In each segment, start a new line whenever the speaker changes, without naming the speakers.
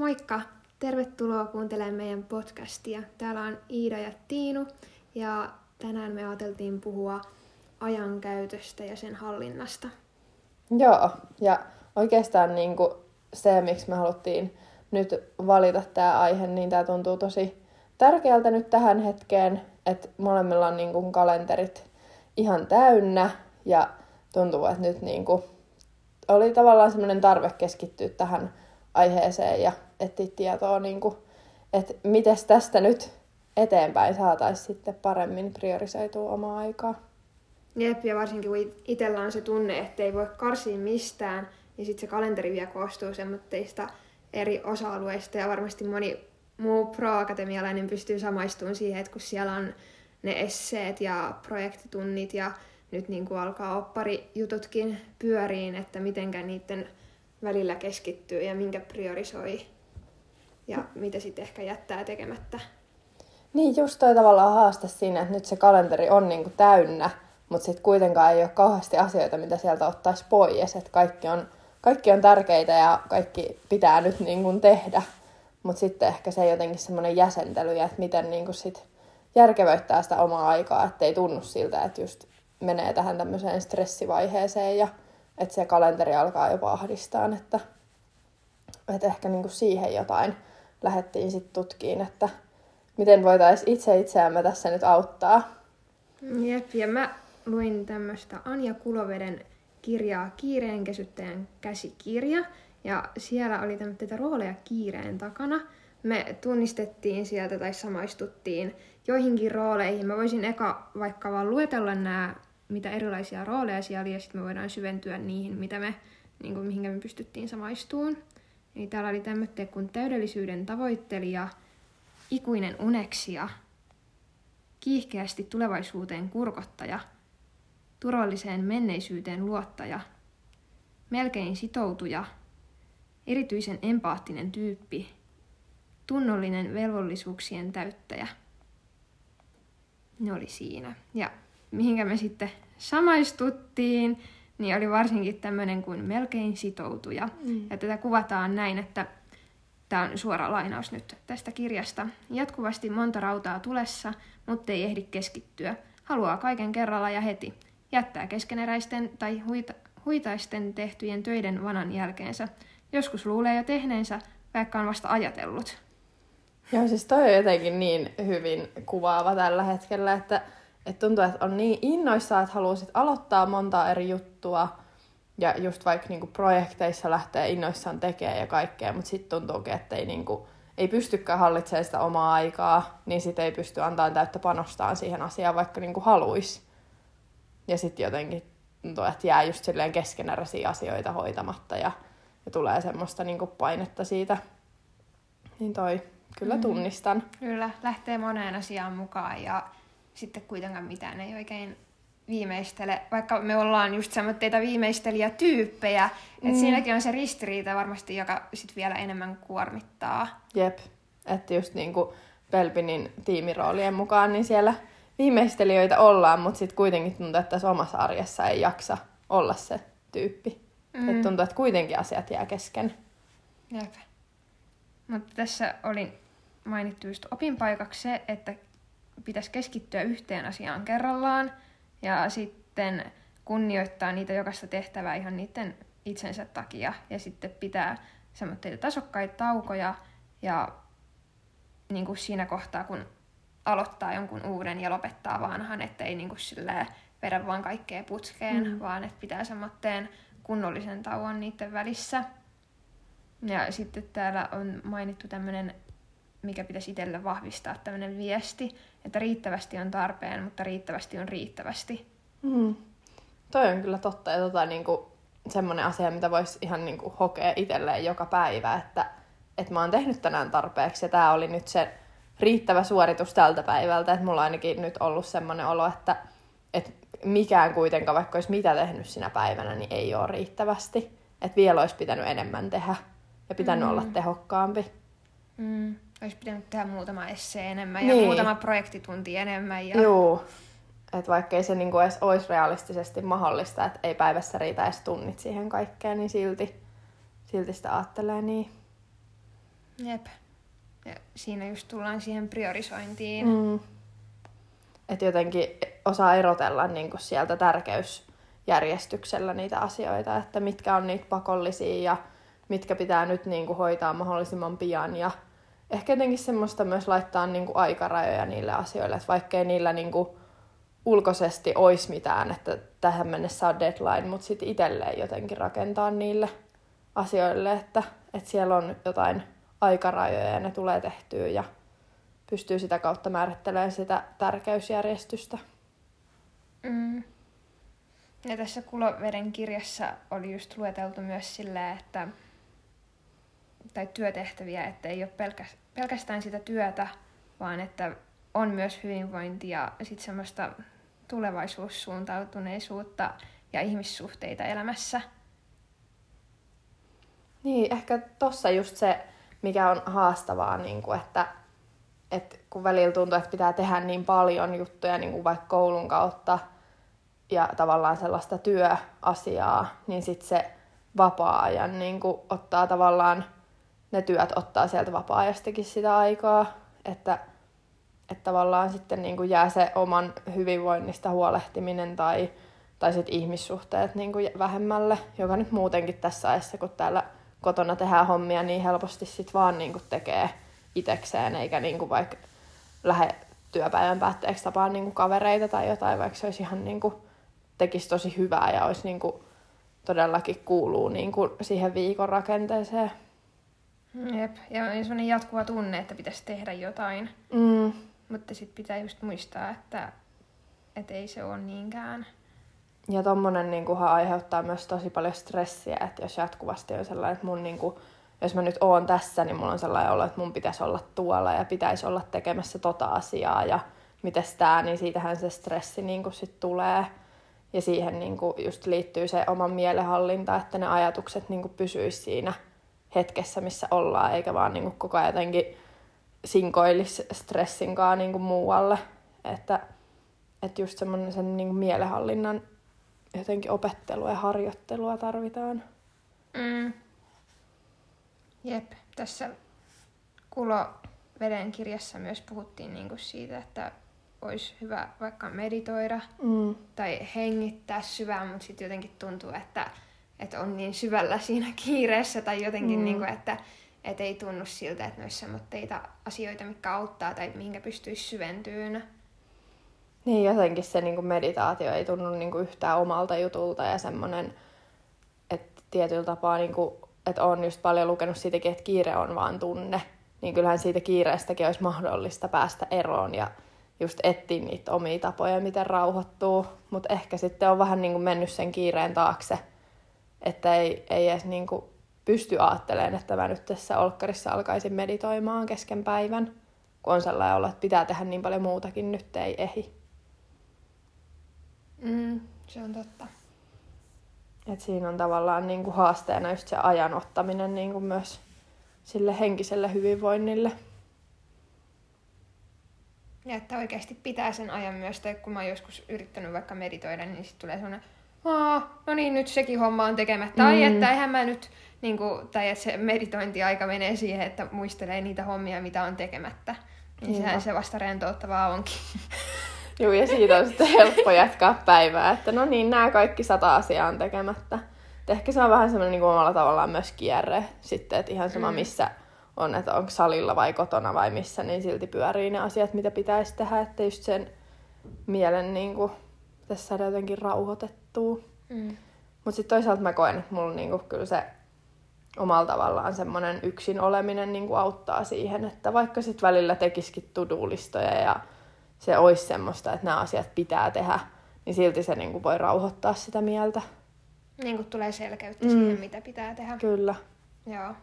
Moikka! Tervetuloa kuuntelemaan meidän podcastia. Täällä on Iida ja Tiinu ja tänään me ajateltiin puhua ajankäytöstä ja sen hallinnasta.
Joo, ja oikeastaan se, miksi me haluttiin nyt valita tämä aihe, niin tämä tuntuu tosi tärkeältä nyt tähän hetkeen, että molemmilla on kalenterit ihan täynnä ja tuntuu, että nyt oli tavallaan semmoinen tarve keskittyä tähän aiheeseen ja etsiä tietoa, että miten tästä nyt eteenpäin saataisiin sitten paremmin priorisoitua omaa aikaa.
Jep, ja varsinkin kun itsellä on se tunne, että ei voi karsia mistään, ja sitten se kalenteri vielä koostuu semmoitteista eri osa-alueista, ja varmasti moni muu pro-akatemialainen pystyy samaistumaan siihen, että kun siellä on ne esseet ja projektitunnit, ja nyt alkaa opparijututkin pyöriin, että mitenkä niiden välillä keskittyy ja minkä priorisoi, ja mitä sitten ehkä jättää tekemätta. Niin,
just toi tavallaan haaste siinä, että nyt se kalenteri on täynnä, mutta sitten kuitenkaan ei ole kauheasti asioita, mitä sieltä ottaisi pois. Että kaikki on tärkeitä ja kaikki pitää nyt tehdä. Mutta sitten ehkä se jotenkin semmoinen jäsentely ja että miten sit järkevöittää sitä omaa aikaa, ettei tunnu siltä, että just menee tähän tämmöiseen stressivaiheeseen ja että se kalenteri alkaa jopa ahdistaa. Että ehkä siihen jotain lähdettiin sitten tutkiin, että miten voitaisiin itseämme tässä nyt auttaa.
Jep, ja mä luin tämmöistä Anja Kuloveden kirjaa Kiireen kesyttäjän käsikirja, ja siellä oli tämmöitä rooleja kiireen takana. Me tunnistettiin sieltä tai samaistuttiin joihinkin rooleihin. Mä voisin eka vaikka vaan luetella nämä, mitä erilaisia rooleja siellä oli, ja sitten me voidaan syventyä niihin, mihinkä me pystyttiin samaistumaan. Eli täällä oli tämmöitä kuin täydellisyyden tavoittelija, ikuinen uneksija, kiihkeästi tulevaisuuteen kurkottaja, turvalliseen menneisyyteen luottaja, melkein sitoutuja, erityisen empaattinen tyyppi, tunnollinen velvollisuuksien täyttäjä. Ne oli siinä. Ja mihinkä me sitten samaistuttiin, niin oli varsinkin tämmöinen kuin melkein sitoutuja. Ja tätä kuvataan näin, että tämä on suora lainaus nyt tästä kirjasta. Jatkuvasti monta rautaa tulessa, mutta ei ehdi keskittyä. Haluaa kaiken kerralla ja heti. Jättää keskeneräisten tai huitaisten tehtyjen töiden vanan jälkeensä. Joskus luulee jo tehneensä, vaikka on vasta ajatellut.
Joo, siis toi on jotenkin niin hyvin kuvaava tällä hetkellä, että tuntuu, että on niin innoissaan, että haluaa sit aloittaa monta eri juttua. Ja just vaikka projekteissa lähtee innoissaan tekemään ja kaikkea, mutta sitten tuntuukin, että ei pystykään hallitsemaan sitä omaa aikaa, niin sitten ei pysty antamaan täyttä panostaan siihen asiaan, vaikka haluaisi. Ja sitten jotenkin tuntuu, että jää just silleen keskeneräisiä asioita hoitamatta ja tulee semmoista painetta siitä. Niin toi kyllä tunnistan.
Kyllä, lähtee moneen asiaan mukaan ja sitten kuitenkaan mitään ei oikein viimeistele, vaikka me ollaan just semmoitteita viimeistelijätyyppejä, että siinäkin on se ristiriita varmasti, joka sit vielä enemmän kuormittaa.
Jep, että just Pelpinin tiimiroolien mukaan, niin siellä viimeistelijöitä ollaan, mutta sitten kuitenkin tuntuu, että tässä omassa arjessa ei jaksa olla se tyyppi. Että tuntuu, että kuitenkin asiat jää kesken.
Jep. Mutta tässä oli mainittu just opinpaikaksi se, että pitäisi keskittyä yhteen asiaan kerrallaan, ja sitten kunnioittaa niitä jokaista tehtävää ihan niiden itsensä takia. Ja sitten pitää semmoitteita tasokkaita taukoja. Ja siinä kohtaa, kun aloittaa jonkun uuden ja lopettaa vanhan, ettei vedä vaan kaikkea putkeen, vaan että pitää semmoitteen kunnollisen tauon niiden välissä. Ja sitten täällä on mainittu tämmöinen, mikä pitäisi itselle vahvistaa, tämmöinen viesti, että riittävästi on tarpeen, mutta riittävästi on riittävästi.
Toi on kyllä totta, ja semmoinen asia, mitä voisi ihan hokea itselleen joka päivä, että mä oon tehnyt tänään tarpeeksi, ja tää oli nyt se riittävä suoritus tältä päivältä, että mulla on ainakin nyt ollut semmoinen olo, että mikään kuitenkaan, vaikka olisi mitä tehnyt sinä päivänä, niin ei ole riittävästi. Että vielä olisi pitänyt enemmän tehdä ja pitänyt olla tehokkaampi.
Olisi pitänyt tehdä muutama essee enemmän ja muutama projektitunti enemmän. Ja
Joo, että vaikka ei se edes olisi realistisesti mahdollista, että ei päivässä riitä edes tunnit siihen kaikkeen, niin silti sitä ajattelee niin.
Jep. Ja siinä just tullaan siihen priorisointiin.
Että jotenkin osaa erotella niin kuin sieltä tärkeysjärjestyksellä niitä asioita, että mitkä on niitä pakollisia ja mitkä pitää nyt niin kuin hoitaa mahdollisimman pian. Ja ehkä jotenkin semmoista myös laittaa niin kuin aikarajoja niille asioille, että vaikkei niillä niin kuin ulkoisesti olisi mitään, että tähän mennessä on deadline, mutta sitten itselleen jotenkin rakentaa niille asioille, että siellä on jotain aikarajoja ja ne tulee tehtyä ja pystyy sitä kautta määrittelemään sitä tärkeysjärjestystä.
Ja tässä Kuloveden kirjassa oli just lueteltu myös silleen, että tai työtehtäviä, että ei ole pelkästään sitä työtä, vaan että on myös hyvinvointi ja sitten semmoista tulevaisuussuuntautuneisuutta ja ihmissuhteita elämässä.
Niin, ehkä tossa just se, mikä on haastavaa, niin kuin, että kun välillä tuntuu, että pitää tehdä niin paljon juttuja niin kuin vaikka koulun kautta ja tavallaan sellaista työasiaa, niin sitten se vapaa-ajan niin kuin ottaa tavallaan, ne työt ottaa sieltä vapaa-ajastakin sitä aikaa, että tavallaan sitten niin kuin jää se oman hyvinvoinnista huolehtiminen tai sitten ihmissuhteet niin kuin vähemmälle, joka nyt muutenkin tässä ajassa, kun täällä kotona tehdään hommia, niin helposti sit vaan niin kuin tekee itekseen, eikä niin kuin vaikka lähde työpäivän päätteeksi tapaan niin kuin kavereita tai jotain, vaikka se olisi ihan niin kuin, tekisi tosi hyvää ja olisi niin kuin, todellakin kuuluu niin kuin siihen viikon rakenteeseen.
Jep, ja on sellainen jatkuva tunne, että pitäisi tehdä jotain. Mutta sitten pitää just muistaa, että ei se ole niinkään.
Ja tommonen niinku aiheuttaa myös tosi paljon stressiä, että jos jatkuvasti on sellainen, että mun niinku, jos mä nyt oon tässä, niin mulla on sellainen olo, että mun pitäisi olla tuolla ja pitäisi olla tekemässä tota asiaa ja mites tää, niin siitähän se stressi niinku sit tulee. Ja siihen niinku just liittyy se oman mielenhallinta, että ne ajatukset niinku pysyis siinä hetkessä, missä ollaan, eikä vaan niinku koko ajan jotenkin sinkoilisi stressinkaan niinku muualle. Että just semmoinen sen niinku mielenhallinnan jotenkin opettelua ja harjoittelua tarvitaan.
Jep, tässä Kuloveden kirjassa myös puhuttiin niinku siitä, että olisi hyvä vaikka meditoida tai hengittää syvään, mutta sitten jotenkin tuntuu, että on niin syvällä siinä kiireessä tai jotenkin, niinku, että ei tunnu siltä, että ne olisi semmoitteita asioita, mitkä auttaa tai mihinkä pystyisi syventyyn.
Niin, jotenkin se niin kuin meditaatio ei tunnu niin kuin yhtään omalta jutulta ja semmoinen, että tietyllä tapaa, niin kuin, että olen just paljon lukenut siitäkin, että kiire on vaan tunne, niin kyllähän siitä kiireestäkin olisi mahdollista päästä eroon ja just etsiä niitä omia tapoja, miten rauhoittuu, mutta ehkä sitten on vähän niin kuin mennyt sen kiireen taakse, että ei edes niin kuin pysty ajattelemaan, että mä nyt tässä olkkarissa alkaisin meditoimaan kesken päivän, kun on sellainen olo, että pitää tehdä niin paljon muutakin, nyt ei ehdi.
Se on totta.
Et siinä on tavallaan niinku haasteena just se ajan ottaminen niinku myös sille henkiselle hyvinvoinnille.
Ja että oikeasti pitää sen ajan myös, tai kun mä oon joskus yrittänyt vaikka meditoida, niin sitten tulee sellainen, no niin, nyt sekin homma on tekemättä. Tai että eihän mä nyt, niinku, tai että se meditointiaika menee siihen, että muistelee niitä hommia, mitä on tekemättä. Niin sehän se vasta rentouttavaa onkin.
Joo, ja siitä on sitten helppo jatkaa päivää, että no niin, nämä kaikki 100 asiaa on tekemättä. Et ehkä se on vähän semmoinen niin kuin omalla tavallaan myös kierre sitten, että ihan sama missä on, että onko salilla vai kotona vai missä, niin silti pyörii ne asiat, mitä pitäisi tehdä, että just sen mielen niin kuin, pitäisi saada jotenkin rauhoitettua. Mutta sitten toisaalta mä koen, että mulla niin kuin, kyllä se omalla tavallaan semmoinen yksin oleminen niin kuin auttaa siihen, että vaikka sitten välillä tekisikin to-do-listoja ja se olisi semmoista, että nämä asiat pitää tehdä, niin silti se niin kuin voi rauhoittaa sitä mieltä.
Niin kuin tulee selkeyttä siihen, mitä pitää tehdä.
Kyllä.
Joo.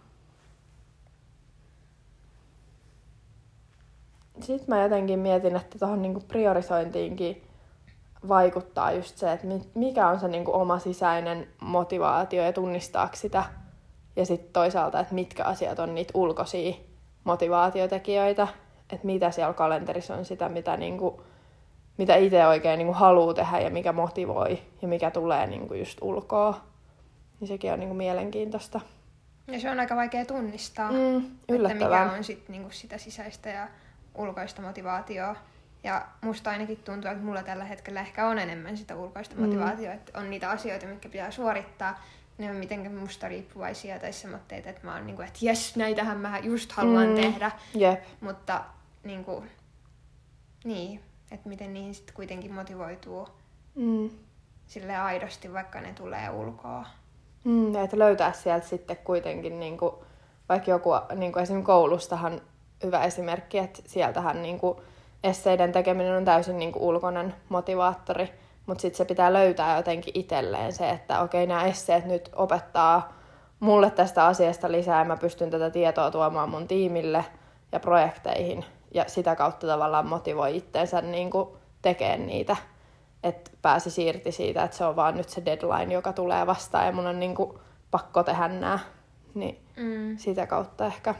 Sitten mä jotenkin mietin, että tuohon niin kuin priorisointiinkin vaikuttaa just se, että mikä on se niin kuin oma sisäinen motivaatio ja tunnistaako sitä. Ja sitten toisaalta, että mitkä asiat on niitä ulkoisia motivaatiotekijöitä. Että mitä siellä kalenterissa on sitä, mitä itse oikein niin kuin haluaa tehdä ja mikä motivoi ja mikä tulee niin kuin just ulkoa. Niin sekin on niin kuin mielenkiintoista.
Ja se on aika vaikea tunnistaa, että mikä on sit niinku sitä sisäistä ja ulkoista motivaatioa. Ja musta ainakin tuntuu, että mulla tällä hetkellä ehkä on enemmän sitä ulkoista motivaatiota, että on niitä asioita, mitkä pitää suorittaa. Ne on mitenkään musta riippuvaisia tai semmoitteita, että mä oon niinku, että jes, näitähän mä just haluan tehdä.
Jep.
Mutta niinku, niin, että miten niihin sitten kuitenkin motivoituu silleen aidosti, vaikka ne tulee ulkoa.
Että löytää sieltä sitten kuitenkin, niinku, vaikka joku, niinku esimerkiksi koulustahan hyvä esimerkki, että sieltähän niinku, esseiden tekeminen on täysin niinku, ulkoinen motivaattori, mutta sitten se pitää löytää jotenkin itselleen se, että okei, nämä esseet nyt opettaa mulle tästä asiasta lisää ja mä pystyn tätä tietoa tuomaan mun tiimille ja projekteihin ja sitä kautta tavallaan motivoi itteensä niinku, tekemään niitä. Että pääsisi irti siitä, että se on vaan nyt se deadline, joka tulee vastaan ja mun on niinku pakko tehdä nää. Niin sitä kautta ehkä.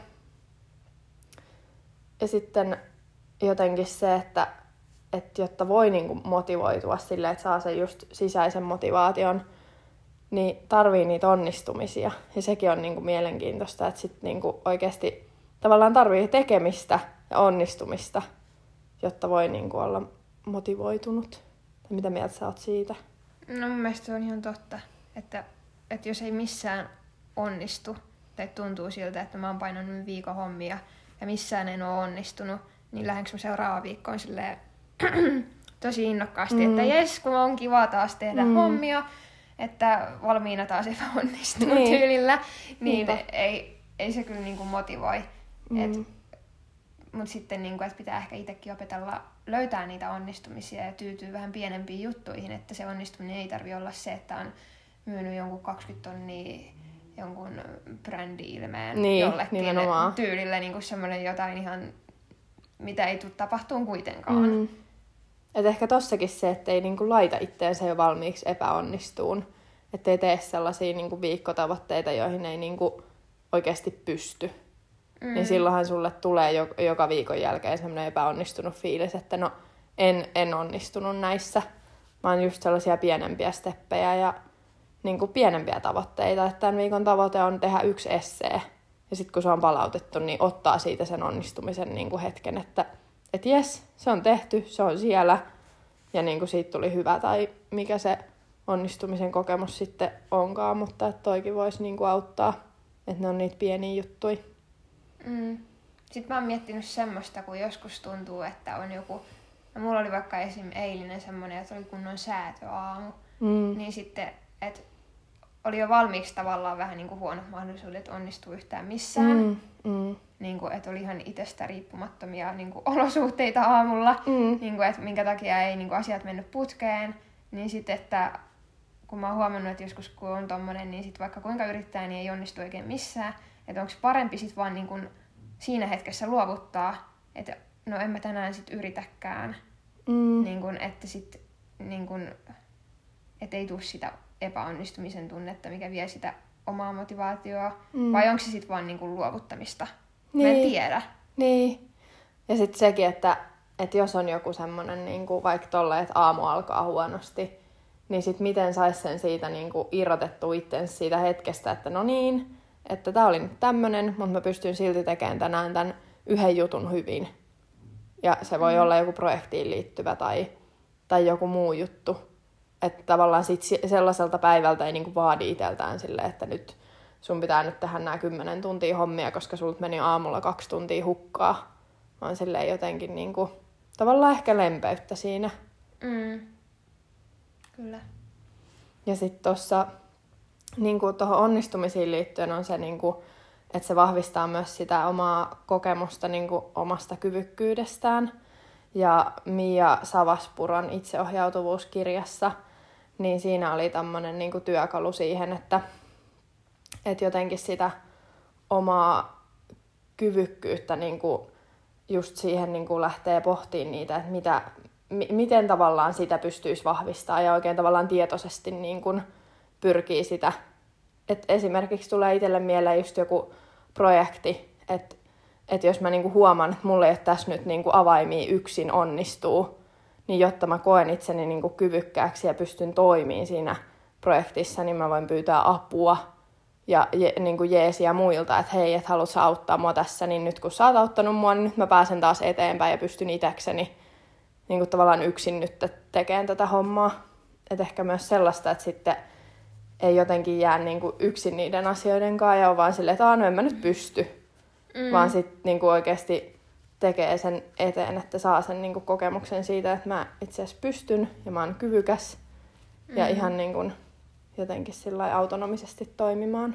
Ja sitten jotenkin se, että jotta voi niinku motivoitua silleen, että saa sen just sisäisen motivaation, niin tarvii niitä onnistumisia. Ja sekin on niinku mielenkiintoista, että sit niinku oikeasti tavallaan tarvii tekemistä ja onnistumista, jotta voi niinku olla motivoitunut. Mitä mieltä sä oot siitä?
No mun mielestä se on ihan totta, että jos ei missään onnistu, tai tuntuu siltä, että mä oon painanut viikon hommia ja missään en ole onnistunut, niin lähdenkö mä seuraavaan viikkoon silleen tosi innokkaasti, että jes, kun on kiva taas tehdä hommia, että valmiina taas epäonnistunut tyylillä, niin ei se kyllä niinku motivoi. Mutta sitten, niinku, että pitää ehkä itsekin opetella löytää niitä onnistumisia ja tyytyy vähän pienempiin juttuihin, että se onnistuminen ei tarvitse olla se, että on myynyt jonkun 20 tonnia jonkun brändi-ilmeen jollekin tyylille niinku semmoinen jotain ihan, mitä ei tule tapahtumaan kuitenkaan.
Et ehkä tossakin se, että ei niinku laita itteensä jo valmiiksi epäonnistuun, ettei tee sellaisia niinku viikkotavoitteita, joihin ei niinku oikeasti pysty. Niin silloinhan sulle tulee joka viikon jälkeen semmoinen epäonnistunut fiilis, että no en onnistunut näissä. Mä oon just sellaisia pienempiä steppejä ja niin kuin pienempiä tavoitteita, että tämän viikon tavoite on tehdä 1 essee. Ja sitten kun se on palautettu, niin ottaa siitä sen onnistumisen niin kuin hetken, että jes, se on tehty, se on siellä ja niin kuin siitä tuli hyvä tai mikä se onnistumisen kokemus sitten onkaan, mutta että toikin voisi niin kuin auttaa, että ne on niitä pieniä juttuja.
Sitten mä oon miettinyt semmoista, kun joskus tuntuu, että on joku... No, mulla oli vaikka esim. Eilinen semmoinen, että oli kunnon säätöaamu. Niin sitten, että oli jo valmiiksi tavallaan vähän niin kuin huonot mahdollisuudet onnistua yhtään missään. Niin kuin, että oli ihan itsestä riippumattomia niin kuin olosuhteita aamulla. Niin kuin, että minkä takia ei niin kuin asiat mennyt putkeen. Niin sitten, että kun mä oon huomannut, että joskus kun on tommonen, niin sit vaikka kuinka yrittää, niin ei onnistu oikein missään. Että onko parempi sit vaan niin kun siinä hetkessä luovuttaa, että no en mä tänään sit yritäkään. Niin kun, että sit niin kun, et ei tule sitä epäonnistumisen tunnetta, mikä vie sitä omaa motivaatioa. Vai onko se sit vaan niin kun luovuttamista? Mä en tiedä.
Niin. Ja sit sekin, että jos on joku semmonen niin kuin vaikka tolle, että aamu alkaa huonosti, niin sit miten sais sen siitä niin kuin irrotettua itsensä siitä hetkestä, että no niin, että tää oli nyt tämmönen, mutta mä pystyn silti tekemään tänään tämän yhden jutun hyvin. Ja se voi olla joku projektiin liittyvä tai joku muu juttu. Että tavallaan sit sellaiselta päivältä ei niinku vaadi itseltään silleen, että nyt sun pitää nyt tehdä nämä 10 tuntia hommia, koska sulta meni aamulla 2 tuntia hukkaa. Vaan silleen jotenkin niinku, tavallaan ehkä lempeyttä siinä.
Kyllä.
Ja sitten tuossa niinku tuohon onnistumisiin liittyen on se, niinku, että se vahvistaa myös sitä omaa kokemusta niinku omasta kyvykkyydestään. Ja Mia Savaspuron itseohjautuvuuskirjassa, niin siinä oli tämmöinen niinku työkalu siihen, että jotenkin sitä omaa kyvykkyyttä niinku just siihen niinku lähtee pohtimaan niitä, että miten tavallaan sitä pystyisi vahvistamaan ja oikein tavallaan tietoisesti niinku pyrkii sitä. Et esimerkiksi tulee itselle mieleen just joku projekti, että jos mä niinku huomaan, että mulla ei ole tässä nyt niinku avaimia yksin onnistuu, niin jotta mä koen itseni niinku kyvykkääksi ja pystyn toimimaan siinä projektissa, niin mä voin pyytää apua ja niin kuin jeesiä muilta, että hei, että haluat sä auttaa mua tässä, niin nyt kun sä oot auttanut mua, niin nyt mä pääsen taas eteenpäin ja pystyn itsekseni niin kuin tavallaan yksin nyt tekemään tätä hommaa. Että ehkä myös sellaista, että sitten ei jotenkin jää niin kuin yksin niiden asioiden kanssa ja on vaan silleen, että no en mä nyt pysty. Vaan sitten niin kuin oikeasti tekee sen eteen, että saa sen niin kuin kokemuksen siitä, että mä itse asiassa pystyn ja mä oon kyvykäs ja ihan niin kuin jotenkin sillä autonomisesti toimimaan.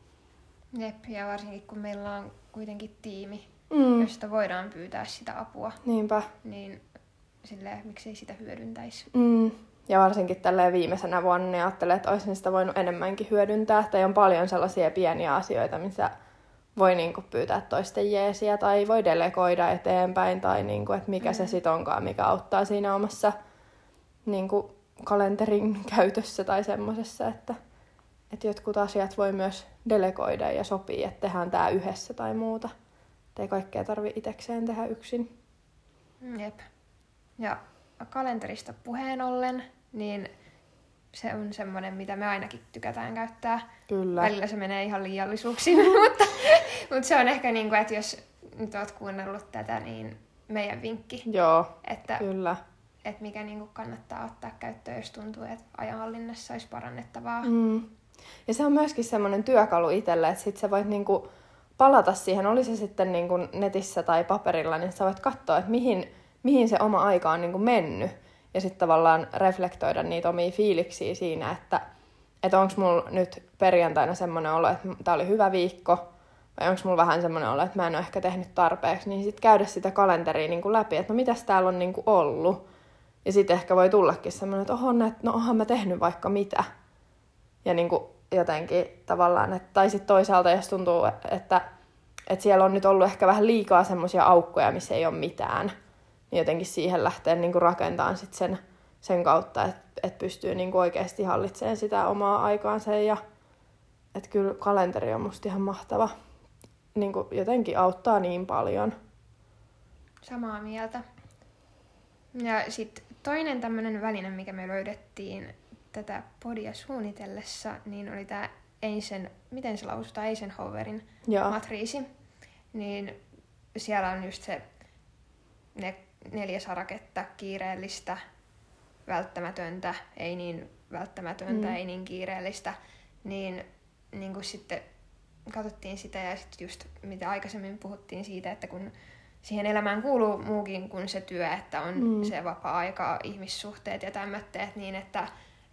Jep, ja varsinkin kun meillä on kuitenkin tiimi, josta voidaan pyytää sitä apua.
Niinpä.
Niin silleen, miksei sitä hyödyntäisi.
Ja varsinkin tälleen viimeisenä vuonna niin ajattelee, että olisin sitä voinut enemmänkin hyödyntää. Tai on paljon sellaisia pieniä asioita, missä voi niinku pyytää toisten jeesiä tai voi delegoida eteenpäin. Tai niinku, että mikä se sit onkaan, mikä auttaa siinä omassa niinku, kalenterin käytössä tai semmosessa. Että jotkut asiat voi myös delegoida ja sopii, että tehdään tää yhdessä tai muuta. Ei kaikkea tarvitse itsekseen tehdä yksin.
Jep. Ja kalenterista puheen ollen, niin se on semmoinen, mitä me ainakin tykätään käyttää.
Kyllä.
Välillä se menee ihan liiallisuuksiin, mutta se on ehkä niin kuin, että jos nyt oot kuunnellut tätä, niin meidän vinkki.
Joo,
että,
kyllä.
Että mikä niin kuin kannattaa ottaa käyttöön, jos tuntuu, että ajanhallinnassa olisi parannettavaa.
Ja se on myöskin semmoinen työkalu itselle, että sit sä voit niinku palata siihen, oli se sitten niinku netissä tai paperilla, niin sä voit katsoa, että mihin se oma aika on niinku mennyt. Ja sitten tavallaan reflektoida niitä omia fiiliksiä siinä, että onko mulla nyt perjantaina semmoinen olo, että tää oli hyvä viikko, vai onko mulla vähän semmoinen olo, että mä en ole ehkä tehnyt tarpeeksi, niin sitten käydä sitä kalenteria niinku läpi, että no mitäs täällä on niinku ollut. Ja sitten ehkä voi tullakin semmoinen, että oonhan mä tehnyt vaikka mitä. Ja niinku jotenkin tavallaan, tai sitten toisaalta jos tuntuu, että siellä on nyt ollut ehkä vähän liikaa semmoisia aukkoja, missä ei ole mitään, niin jotenkin siihen lähtee niinku rakentamaan sit sen kautta, että pystyy niinku oikeasti hallitsemaan sitä omaa aikaansa. Ja että kyllä kalenteri on musta ihan mahtava. Niinku jotenkin auttaa niin paljon.
Samaa mieltä. Ja sitten toinen tämmöinen väline, mikä me löydettiin tätä podia suunnitellessa, niin oli tämä miten se lausutaan, Eisenhowerin matriisi. Niin siellä on just ne 4 saraketta, kiireellistä, välttämätöntä, ei niin välttämätöntä, ei niin kiireellistä. Niin kuin sitten katsottiin sitä ja sitten just mitä aikaisemmin puhuttiin siitä, että kun siihen elämään kuuluu muukin kuin se työ, että on se vapaa-aika, ihmissuhteet ja tämmötteet, niin että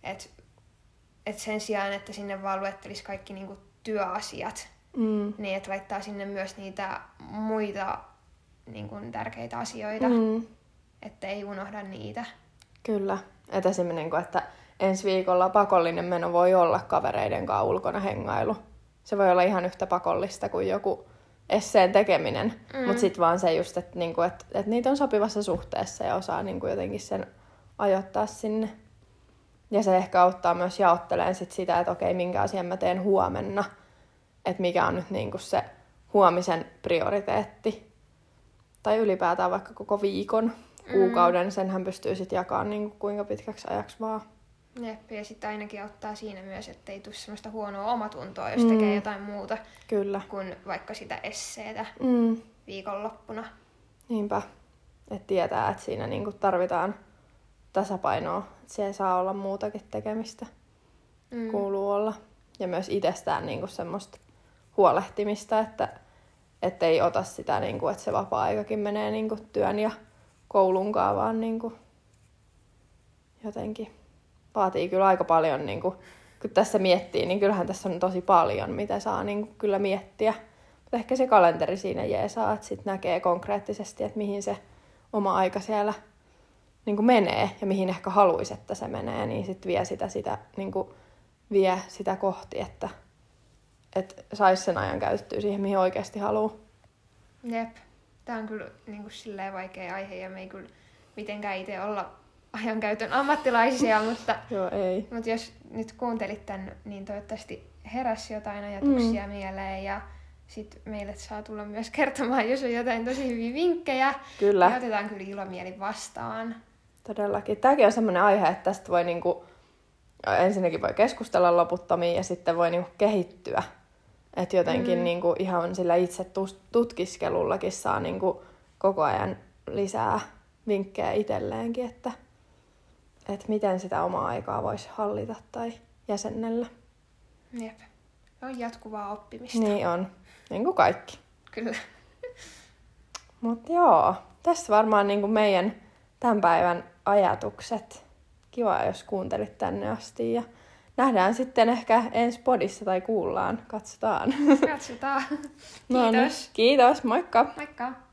sen sijaan, että sinne vaan luettelisi kaikki niinku työasiat, niin että laittaa sinne myös niitä muita niinku tärkeitä asioita, että ei unohda niitä.
Kyllä. Et esimerkiksi, että ensi viikolla pakollinen meno voi olla kavereiden kanssa ulkona hengailu. Se voi olla ihan yhtä pakollista kuin joku esseen tekeminen, mutta sitten vaan se just, että niinku, et niitä on sopivassa suhteessa ja osaa niinku jotenkin sen ajoittaa sinne. Ja se ehkä auttaa myös jaottelemaan sit sitä, että okei, minkä asian mä teen huomenna. Että mikä on nyt niinku se huomisen prioriteetti. Tai ylipäätään vaikka koko viikon, kuukauden. Senhän pystyy sitten jakamaan niinku kuinka pitkäksi ajaksi vaan.
Jep, ja sitten ainakin auttaa siinä myös, ettei tule semmoista huonoa omatuntoa, jos tekee jotain muuta kuin vaikka sitä esseetä viikonloppuna.
Niinpä. Että tietää, että siinä niinku tarvitaan tasapainoa. Se saa olla muutakin tekemistä. Kuuluu olla. Ja myös itsestään niinku semmoista huolehtimista, että ei ota sitä, niinku, että se vapaa-aikakin menee niinku työn ja koulunkaan, vaan niinku jotenkin vaatii kyllä aika paljon. Niinku, kun tässä miettii, niin kyllähän tässä on tosi paljon, mitä saa niinku kyllä miettiä. Mutta ehkä se kalenteri siinä jeesaa, että sitten näkee konkreettisesti, että mihin se oma aika siellä niinku menee ja mihin ehkä haluaisi, että se menee, niin sitten vie sitä kohti, että saisi sen ajan käyttöä siihen, mihin oikeasti haluaa.
Jep. Tämä on kyllä niinku silleen vaikea aihe ja me ei kyllä mitenkään itse olla ajankäytön ammattilaisia, mutta,
Joo, ei.
mutta jos nyt kuuntelit tämän, niin toivottavasti heräsi jotain ajatuksia mieleen ja sitten meille saa tulla myös kertomaan, jos on jotain tosi hyviä vinkkejä.
Kyllä.
Ja otetaan kyllä ilomielin vastaan.
Todellakin. Tämäkin on semmoinen aihe, että tästä voi ensinnäkin voi keskustella loputtomiin ja sitten voi kehittyä Että jotenkin niinku ihan sillä itse tutkiskelullakin saa niinku koko ajan lisää vinkkejä itselleenkin, että miten sitä omaa aikaa voisi hallita tai jäsennellä.
Jep. On jatkuvaa oppimista.
Niin on. Niin kuin kaikki.
Kyllä.
Mutta joo, tässä varmaan niinku meidän tämän päivän ajatukset. Kiva, jos kuuntelit tänne asti. Ja nähdään sitten ehkä ensi podissa tai kuullaan. Katsotaan.
Katsotaan.
No niin, kiitos, moikka!
Moikka!